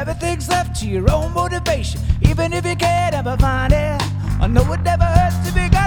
Everything's left to your own motivation, even if you can't ever find it. I know it never hurts to be kind.